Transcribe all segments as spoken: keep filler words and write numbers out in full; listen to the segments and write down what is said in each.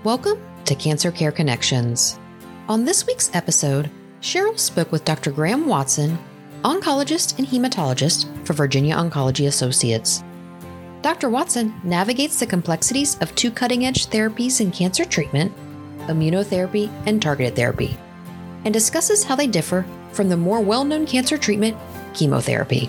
Welcome to Cancer Care Connections. On this week's episode, Cheryl spoke with Doctor Graham Watson, oncologist and hematologist for Virginia Oncology Associates. Doctor Watson navigates the complexities of two cutting-edge therapies in cancer treatment, immunotherapy and targeted therapy, and discusses how they differ from the more well-known cancer treatment, chemotherapy.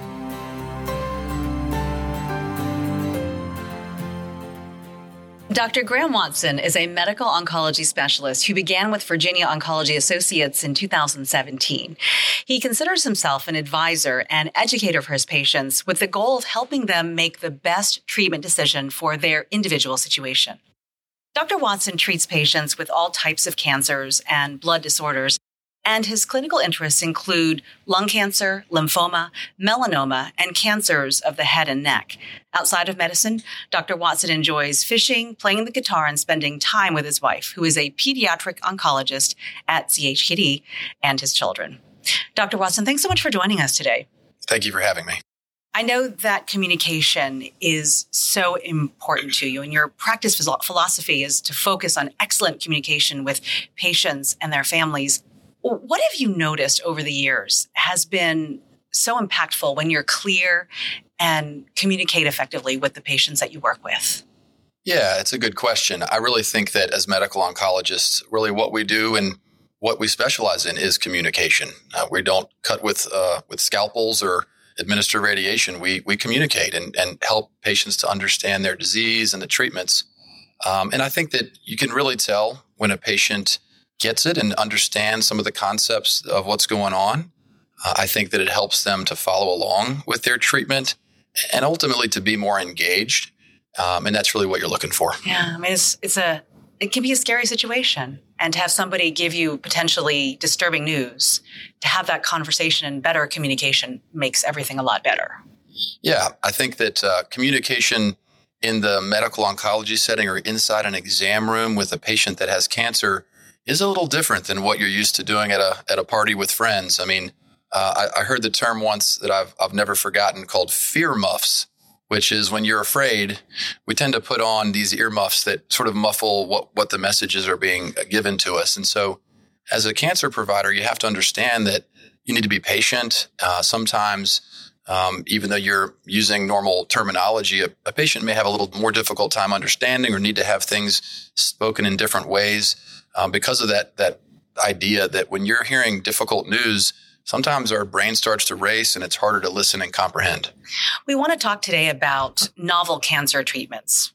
Doctor Graham Watson is a medical oncology specialist who began with Virginia Oncology Associates in two thousand seventeen. He considers himself an advisor and educator for his patients with the goal of helping them make the best treatment decision for their individual situation. Doctor Watson treats patients with all types of cancers and blood disorders, and his clinical interests include lung cancer, lymphoma, melanoma, and cancers of the head and neck. Outside of medicine, Doctor Watson enjoys fishing, playing the guitar, and spending time with his wife, who is a pediatric oncologist at C H K D, and his children. Doctor Watson, thanks so much for joining us today. Thank you for having me. I know that communication is so important to you, and your practice philosophy is to focus on excellent communication with patients and their families. What have you noticed over the years has been so impactful when you're clear and communicate effectively with the patients that you work with? Yeah, it's a good question. I really think that as medical oncologists, really what we do and what we specialize in is communication. Uh, we don't cut with uh, with scalpels or administer radiation. We we communicate and, and help patients to understand their disease and the treatments. Um, and I think that you can really tell when a patient gets it and understands some of the concepts of what's going on. Uh, I think that it helps them to follow along with their treatment and ultimately to be more engaged. Um, and that's really what you're looking for. Yeah, I mean, it's, it's a, it can be a scary situation. And to have somebody give you potentially disturbing news, to have that conversation and better communication makes everything a lot better. Yeah, I think that uh, communication in the medical oncology setting or inside an exam room with a patient that has cancer is a little different than what you're used to doing at a at a party with friends. I mean, uh, I, I heard the term once that I've I've never forgotten called fear muffs, which is when you're afraid, we tend to put on these earmuffs that sort of muffle what, what the messages are being given to us. And so as a cancer provider, you have to understand that you need to be patient. Uh, sometimes, um, even though you're using normal terminology, a, a patient may have a little more difficult time understanding or need to have things spoken in different ways. Um, because of that that idea that when you're hearing difficult news, sometimes our brain starts to race and it's harder to listen and comprehend. We want to talk today about novel cancer treatments,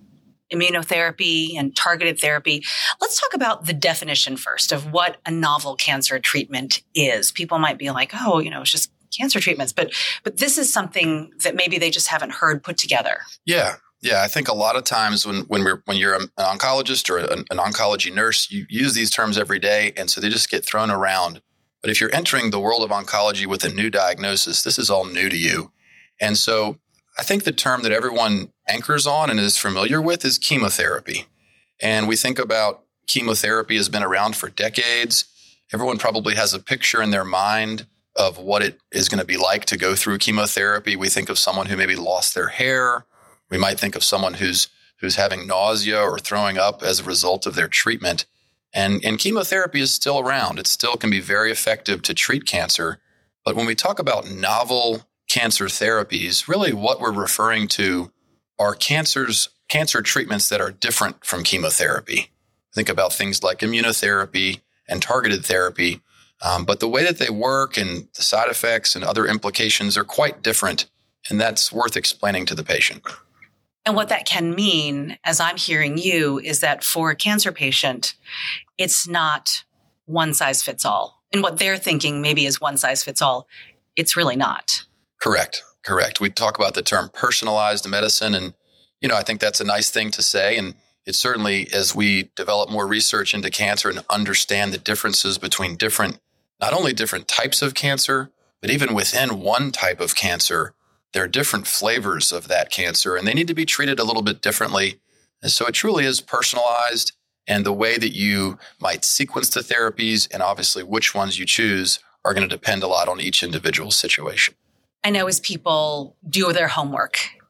immunotherapy and targeted therapy. Let's talk about the definition first of what a novel cancer treatment is. People might be like, oh, you know, it's just cancer treatments, but but this is something that maybe they just haven't heard put together. Yeah. Yeah, I think a lot of times when when we're when you're an oncologist or an, an oncology nurse, you use these terms every day, and so they just get thrown around. But if you're entering the world of oncology with a new diagnosis, this is all new to you. And so I think the term that everyone anchors on and is familiar with is chemotherapy. And we think about chemotherapy has been around for decades. Everyone probably has a picture in their mind of what it is going to be like to go through chemotherapy. We think of someone who maybe lost their hair. We might think of someone who's who's having nausea or throwing up as a result of their treatment. And, and chemotherapy is still around. It still can be very effective to treat cancer. But when we talk about novel cancer therapies, really what we're referring to are cancers, cancer treatments that are different from chemotherapy. Think about things like immunotherapy and targeted therapy. Um, but the way that they work and the side effects and other implications are quite different. And that's worth explaining to the patient. And what that can mean, as I'm hearing you, is that for a cancer patient, it's not one size fits all. And what they're thinking maybe is one size fits all. It's really not. Correct. Correct. We talk about the term personalized medicine. And, you know, I think that's a nice thing to say. And it certainly, as we develop more research into cancer and understand the differences between different, not only different types of cancer, but even within one type of cancer, there are different flavors of that cancer, and they need to be treated a little bit differently. And so it truly is personalized, and the way that you might sequence the therapies and obviously which ones you choose are going to depend a lot on each individual situation. I know as people do their homework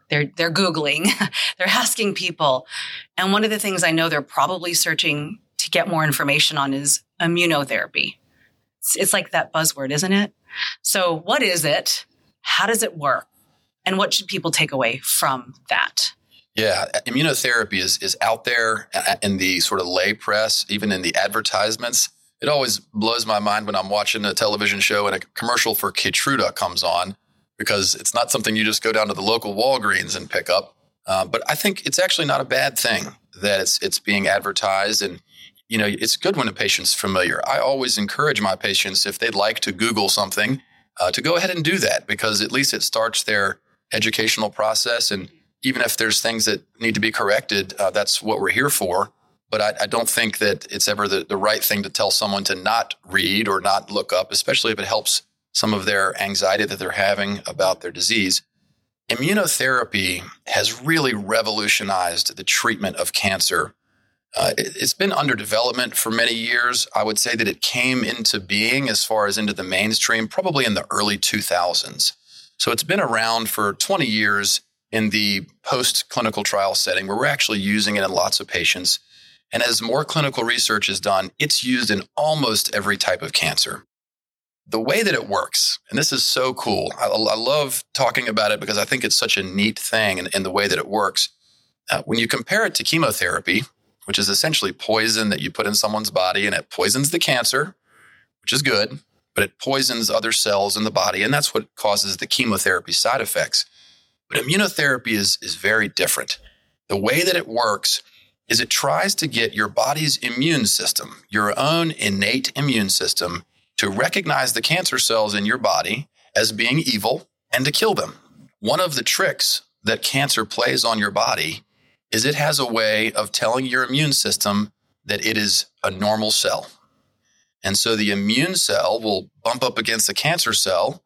They're they're Googling, they're asking people. And one of the things I know they're probably searching to get more information on is immunotherapy. It's, it's like that buzzword, isn't it? So what is it? How does it work? And what should people take away from that? Yeah, immunotherapy is is out there in the sort of lay press, even in the advertisements. It always blows my mind when I'm watching a television show and a commercial for Keytruda comes on, because it's not something you just go down to the local Walgreens and pick up. Uh, but I think it's actually not a bad thing that it's it's being advertised. And, you know, it's good when a patient's familiar. I always encourage my patients, if they'd like to Google something, uh, to go ahead and do that, because at least it starts their educational process. And even if there's things that need to be corrected, uh, that's what we're here for. But I, I don't think that it's ever the, the right thing to tell someone to not read or not look up, especially if it helps some of their anxiety that they're having about their disease. Immunotherapy has really revolutionized the treatment of cancer. Uh, it, it's been under development for many years. I would say that it came into being as far as into the mainstream probably in the early two thousands. So it's been around for twenty years in the post-clinical trial setting where we're actually using it in lots of patients. And as more clinical research is done, it's used in almost every type of cancer. The way that it works, and this is so cool, I, I love talking about it because I think it's such a neat thing in, in the way that it works. Uh, when you compare it to chemotherapy, which is essentially poison that you put in someone's body, and it poisons the cancer, which is good, but it poisons other cells in the body, and that's what causes the chemotherapy side effects. But immunotherapy is, is very different. The way that it works is it tries to get your body's immune system, your own innate immune system, to recognize the cancer cells in your body as being evil and to kill them. One of the tricks that cancer plays on your body is it has a way of telling your immune system that it is a normal cell. And so the immune cell will bump up against the cancer cell,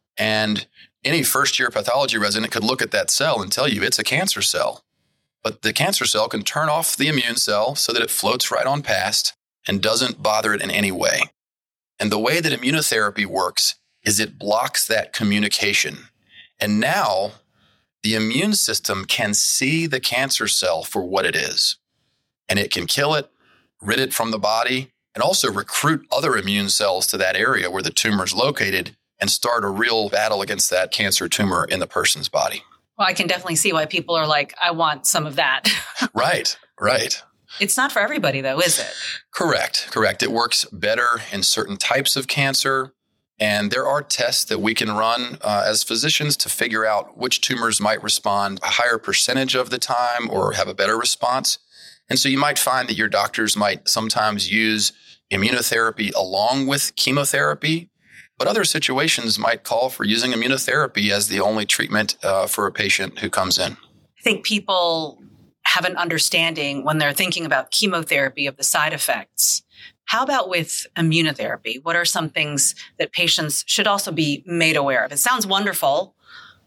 and any first-year pathology resident could look at that cell and tell you it's a cancer cell. But the cancer cell can turn off the immune cell so that it floats right on past and doesn't bother it in any way. And the way that immunotherapy works is it blocks that communication. And now the immune system can see the cancer cell for what it is. And it can kill it, rid it from the body, and also recruit other immune cells to that area where the tumor is located and start a real battle against that cancer tumor in the person's body. Well, I can definitely see why people are like, I want some of that. Right, right. It's not for everybody, though, is it? Correct, correct. It works better in certain types of cancer. And there are tests that we can run uh, as physicians to figure out which tumors might respond a higher percentage of the time or have a better response. And so you might find that your doctors might sometimes use immunotherapy along with chemotherapy, but other situations might call for using immunotherapy as the only treatment uh, for a patient who comes in. I think people have an understanding when they're thinking about chemotherapy of the side effects. How about with immunotherapy? What are some things that patients should also be made aware of? It sounds wonderful,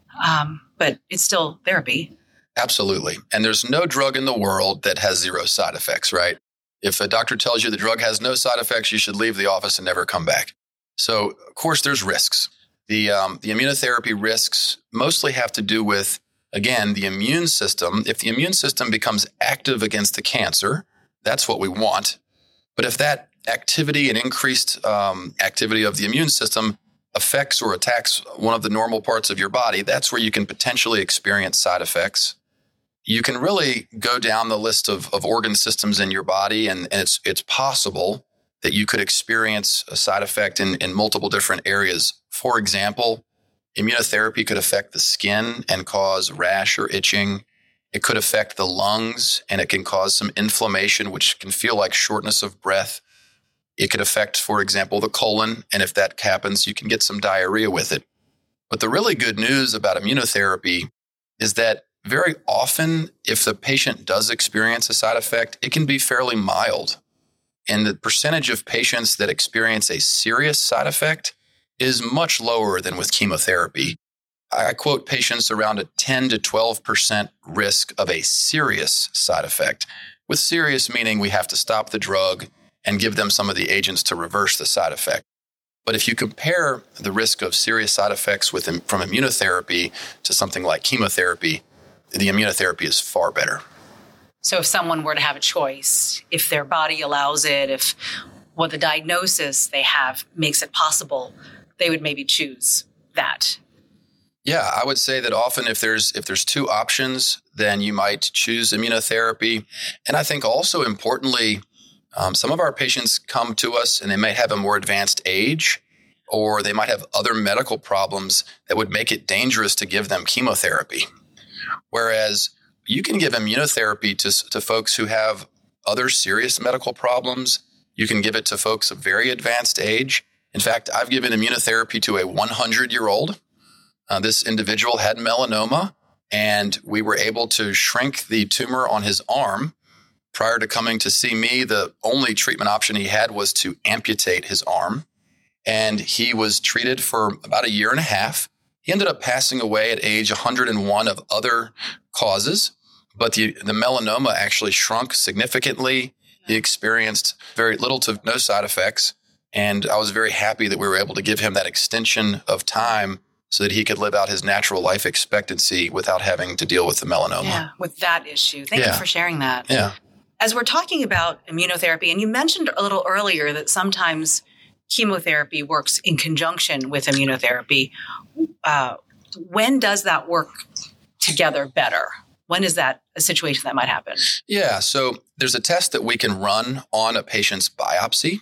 um, but it's still therapy. Absolutely. And there's no drug in the world that has zero side effects, right? If a doctor tells you the drug has no side effects, you should leave the office and never come back. So, of course, there's risks. The, um, the immunotherapy risks mostly have to do with, again, the immune system. If the immune system becomes active against the cancer, that's what we want. But if that activity and increased um, activity of the immune system affects or attacks one of the normal parts of your body, that's where you can potentially experience side effects. You can really go down the list of, of organ systems in your body, and, and it's it's possible that you could experience a side effect in, in multiple different areas. For example, immunotherapy could affect the skin and cause rash or itching. It could affect the lungs, and it can cause some inflammation, which can feel like shortness of breath. It could affect, for example, the colon, and if that happens, you can get some diarrhea with it. But the really good news about immunotherapy is that very often, if the patient does experience a side effect, it can be fairly mild. And the percentage of patients that experience a serious side effect is much lower than with chemotherapy. I quote patients around a ten to twelve percent risk of a serious side effect. With serious meaning we have to stop the drug and give them some of the agents to reverse the side effect. But if you compare the risk of serious side effects with, from immunotherapy to something like chemotherapy, the immunotherapy is far better. So if someone were to have a choice, if their body allows it, if what the diagnosis they have makes it possible, they would maybe choose that. Yeah, I would say that often if there's if there's two options, then you might choose immunotherapy. And I think also importantly, um, some of our patients come to us and they may have a more advanced age, or they might have other medical problems that would make it dangerous to give them chemotherapy. Whereas you can give immunotherapy to, to folks who have other serious medical problems. You can give it to folks of very advanced age. In fact, I've given immunotherapy to a hundred-year-old. Uh, this individual had melanoma, and we were able to shrink the tumor on his arm. Prior to coming to see me, the only treatment option he had was to amputate his arm. And he was treated for about a year and a half. He ended up passing away at age one hundred and one of other causes, but the, the melanoma actually shrunk significantly. He experienced very little to no side effects. And I was very happy that we were able to give him that extension of time so that he could live out his natural life expectancy without having to deal with the melanoma. Yeah, with that issue. Thank yeah. you for sharing that. Yeah. As we're talking about immunotherapy, and you mentioned a little earlier that sometimes chemotherapy works in conjunction with immunotherapy. Uh, when does that work together better? When is that a situation that might happen? Yeah, so there's a test that we can run on a patient's biopsy.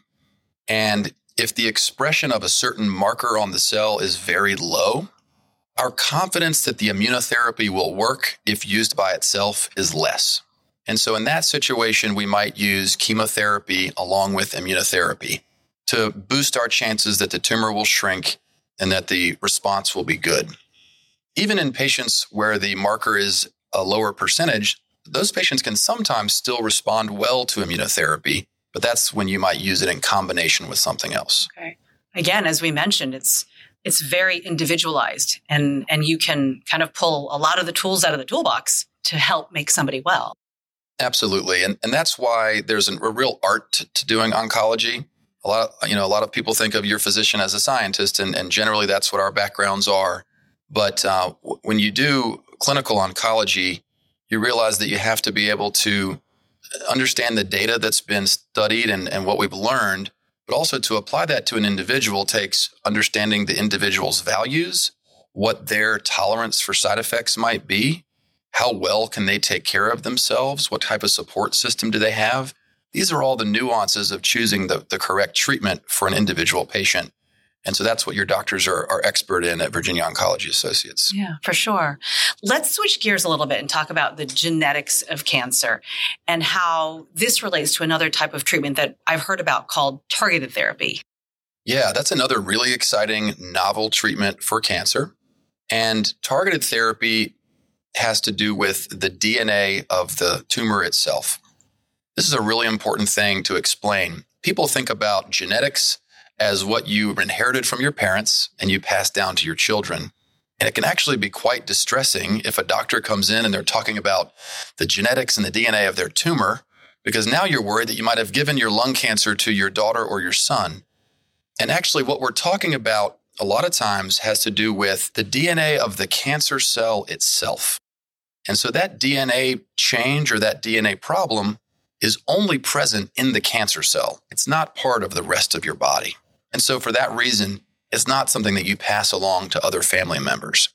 And if the expression of a certain marker on the cell is very low, our confidence that the immunotherapy will work if used by itself is less. And so in that situation, we might use chemotherapy along with immunotherapy to boost our chances that the tumor will shrink and that the response will be good. Even in patients where the marker is a lower percentage, those patients can sometimes still respond well to immunotherapy, but that's when you might use it in combination with something else. Okay. Again, as we mentioned, it's it's very individualized, and, and you can kind of pull a lot of the tools out of the toolbox to help make somebody well. Absolutely. And, and that's why there's a, a real art to, to doing oncology. A lot, of, you know, a lot of people think of your physician as a scientist, and, and generally that's what our backgrounds are. But uh, w- when you do clinical oncology, you realize that you have to be able to understand the data that's been studied and, and what we've learned, but also to apply that to an individual takes understanding the individual's values, what their tolerance for side effects might be, how well can they take care of themselves, what type of support system do they have. These are all the nuances of choosing the, the correct treatment for an individual patient. And so that's what your doctors are, are expert in at Virginia Oncology Associates. Yeah, for sure. Let's switch gears a little bit and talk about the genetics of cancer and how this relates to another type of treatment that I've heard about called targeted therapy. Yeah, that's another really exciting novel treatment for cancer. And targeted therapy has to do with the D N A of the tumor itself. This is a really important thing to explain. People think about genetics as what you inherited from your parents and you pass down to your children. And it can actually be quite distressing if a doctor comes in and they're talking about the genetics and the D N A of their tumor, because now you're worried that you might have given your lung cancer to your daughter or your son. And actually what we're talking about a lot of times has to do with the D N A of the cancer cell itself. And so that D N A change or that D N A problem is only present in the cancer cell. It's not part of the rest of your body. And so for that reason, it's not something that you pass along to other family members.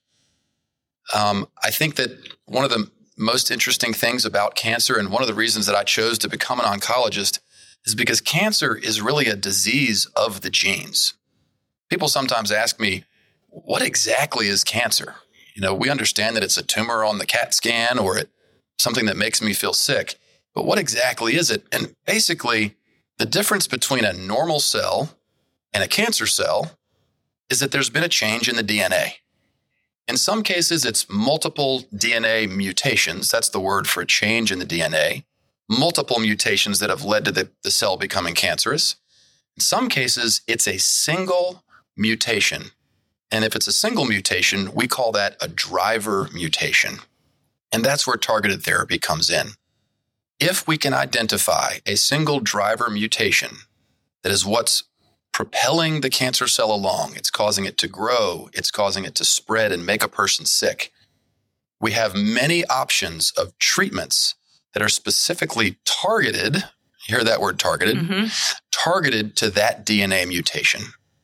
Um, I think that one of the most interesting things about cancer, and one of the reasons that I chose to become an oncologist, is because cancer is really a disease of the genes. People sometimes ask me, what exactly is cancer? You know, we understand that it's a tumor on the CAT scan or it, something that makes me feel sick. But what exactly is it? And basically, the difference between a normal cell and a cancer cell is that there's been a change in the D N A. In some cases, it's multiple D N A mutations. That's the word for a change in the D N A. Multiple mutations that have led to the, the cell becoming cancerous. In some cases, it's a single mutation. And if it's a single mutation, we call that a driver mutation. And that's where targeted therapy comes in. If we can identify a single driver mutation that is what's propelling the cancer cell along, it's causing it to grow, it's causing it to spread and make a person sick, we have many options of treatments that are specifically targeted, you hear that word targeted, mm-hmm. targeted to that D N A mutation.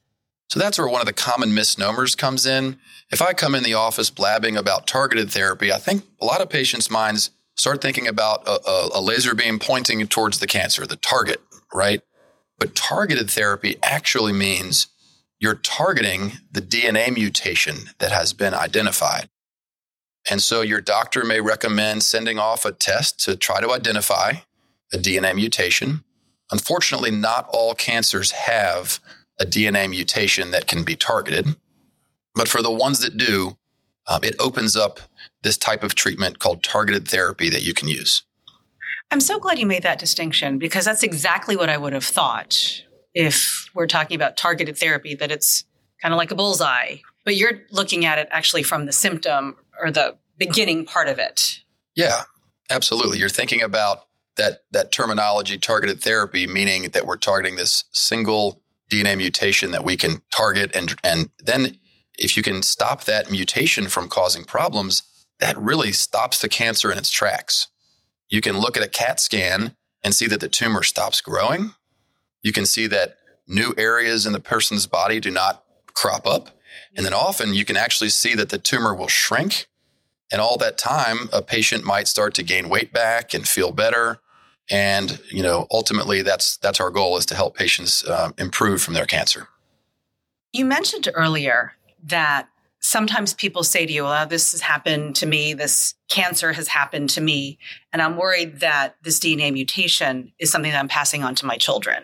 So that's where one of the common misnomers comes in. If I come in the office blabbing about targeted therapy, I think a lot of patients' minds start thinking about a, a, a laser beam pointing towards the cancer, the target, right? But targeted therapy actually means you're targeting the D N A mutation that has been identified. And so your doctor may recommend sending off a test to try to identify a D N A mutation. Unfortunately, not all cancers have a D N A mutation that can be targeted. But for the ones that do, um, it opens up this type of treatment called targeted therapy that you can use. I'm so glad you made that distinction, because that's exactly what I would have thought if we're talking about targeted therapy, that it's kind of like a bullseye. But you're looking at it actually from the symptom or the beginning part of it. Yeah, absolutely. You're thinking about that that terminology, targeted therapy, meaning that we're targeting this single D N A mutation that we can target. And, and then if you can stop that mutation from causing problems, that really stops the cancer in its tracks. You can look at a CAT scan and see that the tumor stops growing. You can see that new areas in the person's body do not crop up. And then often you can actually see that the tumor will shrink. And all that time, a patient might start to gain weight back and feel better. And, you know, ultimately that's that's our goal, is to help patients uh, improve from their cancer. You mentioned earlier that sometimes people say to you, well, this has happened to me, this cancer has happened to me, and I'm worried that this D N A mutation is something that I'm passing on to my children.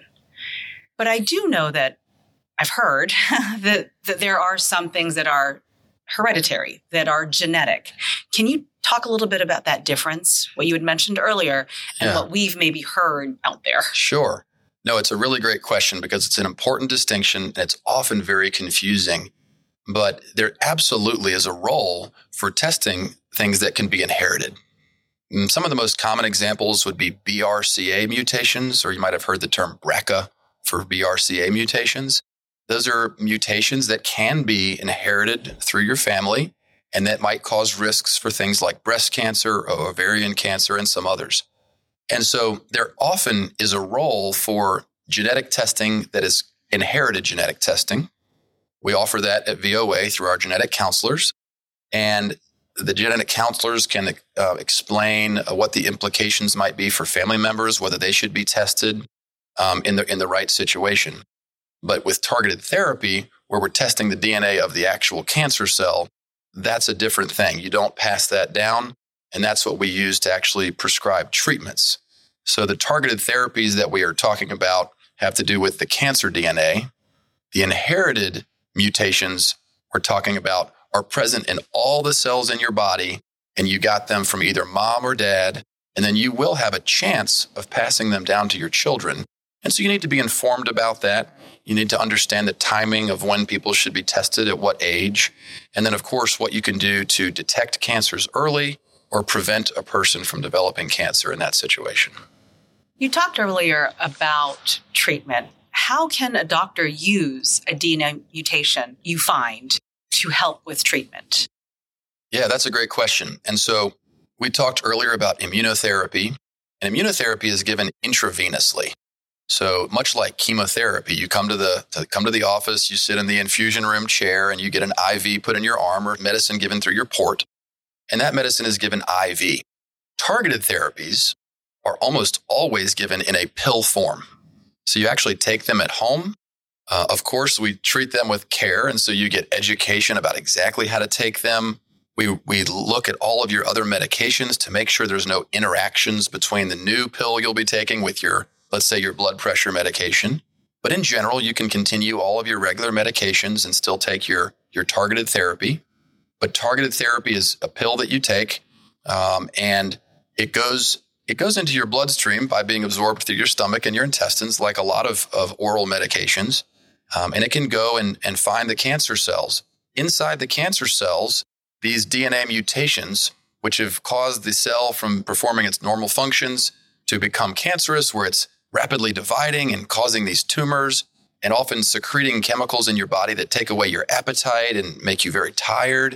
But I do know that I've heard that, that there are some things that are hereditary, that are genetic. Can you talk a little bit about that difference, what you had mentioned earlier, and yeah. what we've maybe heard out there? Sure. No, it's a really great question, because it's an important distinction, and it's often very confusing. But there absolutely is a role for testing things that can be inherited. And some of the most common examples would be B R C A mutations, or you might have heard the term B R C A for B R C A mutations. Those are mutations that can be inherited through your family, and that might cause risks for things like breast cancer, or ovarian cancer, and some others. And so there often is a role for genetic testing that is inherited genetic testing. We offer that at V O A through our genetic counselors, and the genetic counselors can uh, explain uh, what the implications might be for family members, whether they should be tested um, in the in the right situation. But with targeted therapy, where we're testing the D N A of the actual cancer cell, that's a different thing. You don't pass that down, and that's what we use to actually prescribe treatments. So the targeted therapies that we are talking about have to do with the cancer D N A. The inherited mutations we're talking about are present in all the cells in your body, and you got them from either mom or dad, and then you will have a chance of passing them down to your children. And so you need to be informed about that. You need to understand the timing of when people should be tested, at what age, and then, of course, what you can do to detect cancers early or prevent a person from developing cancer in that situation. You talked earlier about treatment. How can a doctor use a D N A mutation you find to help with treatment? Yeah, that's a great question. And so we talked earlier about immunotherapy, and immunotherapy is given intravenously. So much like chemotherapy, you come to the to come to the office, you sit in the infusion room chair, and you get an I V put in your arm, or medicine given through your port, and that medicine is given I V. Targeted therapies are almost always given in a pill form. So you actually take them at home. Uh, of course, we treat them with care, and so you get education about exactly how to take them. We we look at all of your other medications to make sure there's no interactions between the new pill you'll be taking with your, let's say, your blood pressure medication. But in general, you can continue all of your regular medications and still take your, your targeted therapy. But targeted therapy is a pill that you take, um, and it goes it goes into your bloodstream by being absorbed through your stomach and your intestines, like a lot of, of oral medications. Um, and it can go and, and find the cancer cells. Inside the cancer cells, these D N A mutations, which have caused the cell from performing its normal functions to become cancerous, where it's rapidly dividing and causing these tumors, and often secreting chemicals in your body that take away your appetite and make you very tired.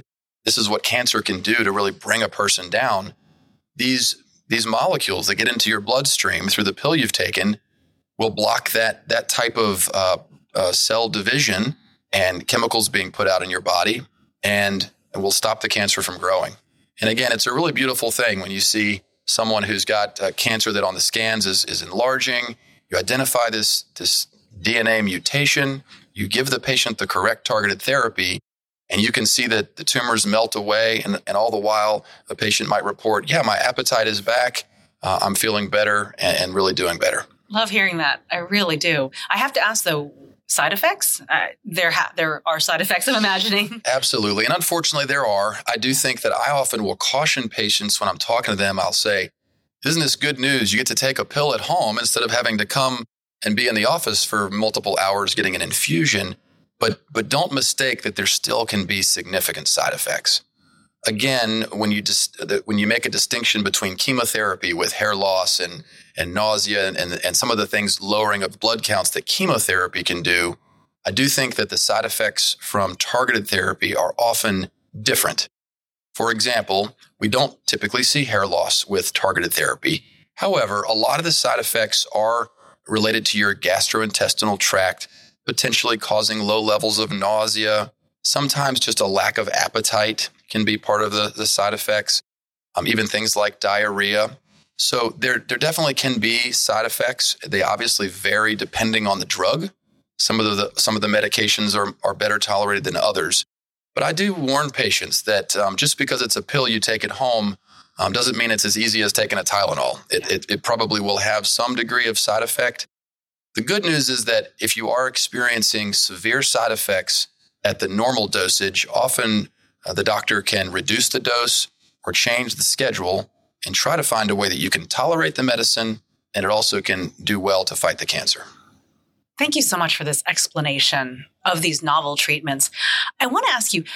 this is what cancer can do to really bring a person down. These these molecules that get into your bloodstream through the pill you've taken will block that that type of uh, uh, cell division and chemicals being put out in your body, and, and will stop the cancer from growing. And again, it's a really beautiful thing when you see someone who's got uh, cancer that on the scans is, is enlarging. You identify this, this D N A mutation, you give the patient the correct targeted therapy, and you can see that the tumors melt away. And, and all the while, the patient might report, yeah, my appetite is back. Uh, I'm feeling better and, and really doing better. Love hearing that. I really do. I have to ask, though, side effects? Uh, there, ha- there are side effects, I'm imagining. Absolutely. And unfortunately, there are. I do think that I often will caution patients when I'm talking to them. I'll say, isn't this good news? You get to take a pill at home instead of having to come and be in the office for multiple hours getting an infusion. But but don't mistake that there still can be significant side effects. Again, when you dis- when you make a distinction between chemotherapy with hair loss and, and nausea and, and, and some of the things lowering of blood counts that chemotherapy can do, I do think that the side effects from targeted therapy are often different. For example, we don't typically see hair loss with targeted therapy. However, a lot of the side effects are related to your gastrointestinal tract, potentially causing low levels of nausea. Sometimes just a lack of appetite can be part of the, the side effects, um, even things like diarrhea. So there, there definitely can be side effects. They obviously vary depending on the drug. Some of the some of the medications are, are better tolerated than others. But I do warn patients that um, just because it's a pill you take at home um, doesn't mean it's as easy as taking a Tylenol. It, it, it probably will have some degree of side effect. The good news is that if you are experiencing severe side effects at the normal dosage, often uh, the doctor can reduce the dose or change the schedule and try to find a way that you can tolerate the medicine, and it also can do well to fight the cancer. Thank you so much for this explanation of these novel treatments. I want to ask you,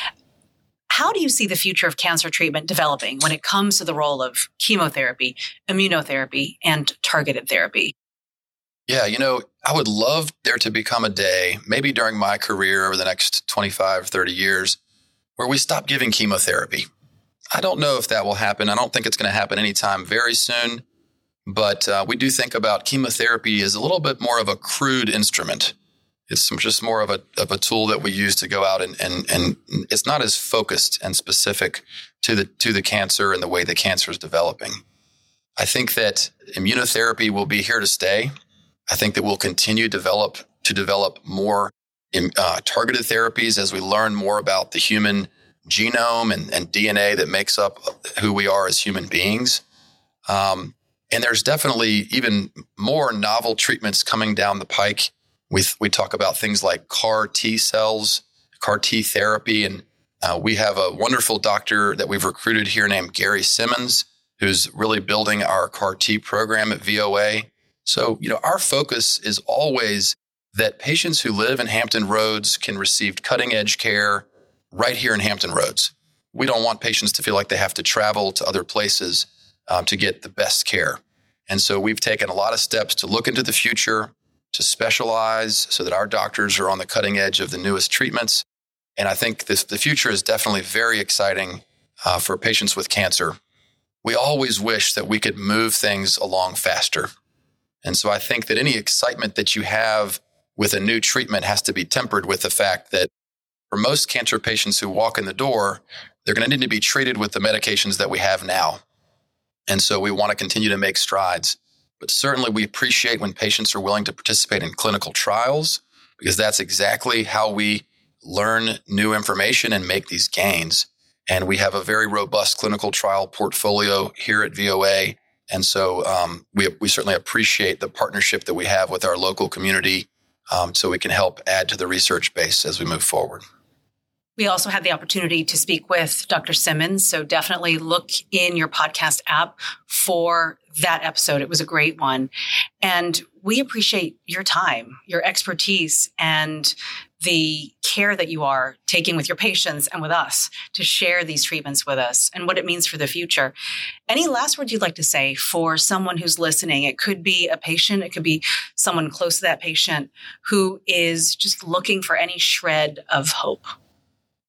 how do you see the future of cancer treatment developing when it comes to the role of chemotherapy, immunotherapy, and targeted therapy? Yeah, you know, I would love there to become a day, maybe during my career over the next twenty-five, thirty years, where we stop giving chemotherapy. I don't know if that will happen. I don't think it's going to happen anytime very soon. But uh, we do think about chemotherapy as a little bit more of a crude instrument. It's just more of a of a tool that we use to go out and and and it's not as focused and specific to the to the cancer and the way the cancer is developing. I think that immunotherapy will be here to stay. I think that we'll continue develop to develop more uh, targeted therapies as we learn more about the human genome and, and D N A that makes up who we are as human beings. Um, and there's definitely even more novel treatments coming down the pike. We we talk about things like C A R T cells, C A R T therapy, and uh, we have a wonderful doctor that we've recruited here named Gary Simmons, who's really building our C A R T program at V O A. So, you know, our focus is always that patients who live in Hampton Roads can receive cutting-edge care right here in Hampton Roads. We don't want patients to feel like they have to travel to other places um, to get the best care. And so we've taken a lot of steps to look into the future, to specialize so that our doctors are on the cutting edge of the newest treatments. And I think this, the future is definitely very exciting uh, for patients with cancer. We always wish that we could move things along faster. And so I think that any excitement that you have with a new treatment has to be tempered with the fact that for most cancer patients who walk in the door, they're going to need to be treated with the medications that we have now. And so we want to continue to make strides. But certainly we appreciate when patients are willing to participate in clinical trials, because that's exactly how we learn new information and make these gains. And we have a very robust clinical trial portfolio here at V O A. And so um, we we certainly appreciate the partnership that we have with our local community um, so we can help add to the research base as we move forward. We also had the opportunity to speak with Doctor Simmons, so definitely look in your podcast app for that episode. It was a great one. And we appreciate your time, your expertise, and the care that you are taking with your patients and with us to share these treatments with us and what it means for the future. Any last words you'd like to say for someone who's listening? It could be a patient, it could be someone close to that patient who is just looking for any shred of hope.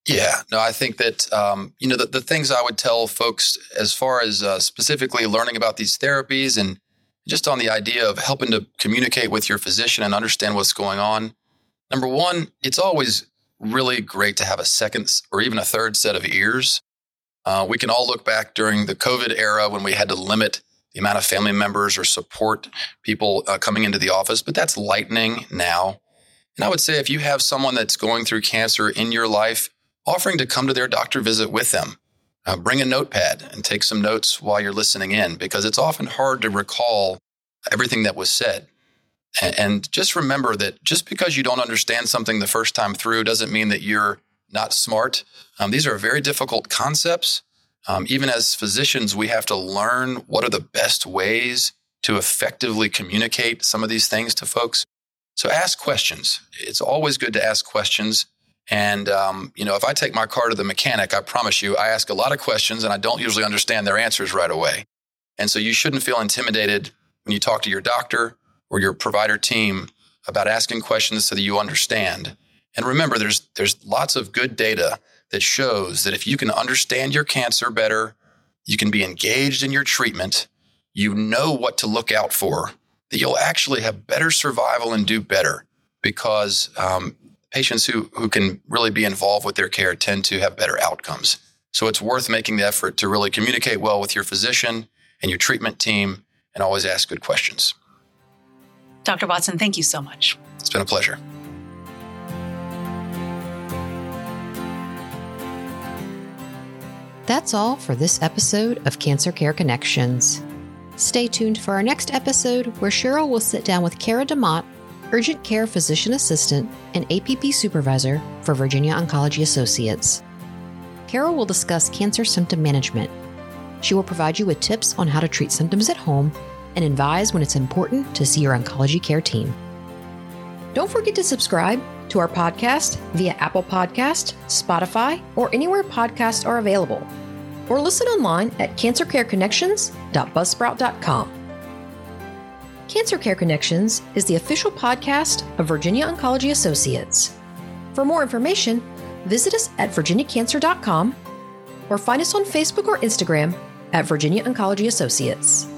Yeah, no, I think that, um, you know, the, the things I would tell folks as far as uh, specifically learning about these therapies and just on the idea of helping to communicate with your physician and understand what's going on. Number one, it's always really great to have a second or even a third set of ears. Uh, we can all look back during the COVID era when we had to limit the amount of family members or support people uh, coming into the office, but that's lightening now. And I would say if you have someone that's going through cancer in your life, offering to come to their doctor visit with them, uh, bring a notepad and take some notes while you're listening in, because it's often hard to recall everything that was said. And, and just remember that just because you don't understand something the first time through doesn't mean that you're not smart. Um, these are very difficult concepts. Um, even as physicians, we have to learn what are the best ways to effectively communicate some of these things to folks. So ask questions. It's always good to ask questions. And, um, you know, if I take my car to the mechanic, I promise you, I ask a lot of questions and I don't usually understand their answers right away. And so you shouldn't feel intimidated when you talk to your doctor or your provider team about asking questions so that you understand. And remember, there's there's lots of good data that shows that if you can understand your cancer better, you can be engaged in your treatment, you know what to look out for, that you'll actually have better survival and do better because um, patients who, who can really be involved with their care tend to have better outcomes. So it's worth making the effort to really communicate well with your physician and your treatment team and always ask good questions. Doctor Watson, thank you so much. It's been a pleasure. That's all for this episode of Cancer Care Connections. Stay tuned for our next episode where Cheryl will sit down with Kara DeMott, Urgent Care Physician Assistant and A P P Supervisor for Virginia Oncology Associates. Kara will discuss cancer symptom management. She will provide you with tips on how to treat symptoms at home and advise when it's important to see your oncology care team. Don't forget to subscribe to our podcast via Apple Podcast, Spotify, or anywhere podcasts are available, or listen online at cancer care connections dot buzzsprout dot com. Cancer Care Connections is the official podcast of Virginia Oncology Associates. For more information, visit us at virginia cancer dot com or find us on Facebook or Instagram at Virginia Oncology Associates.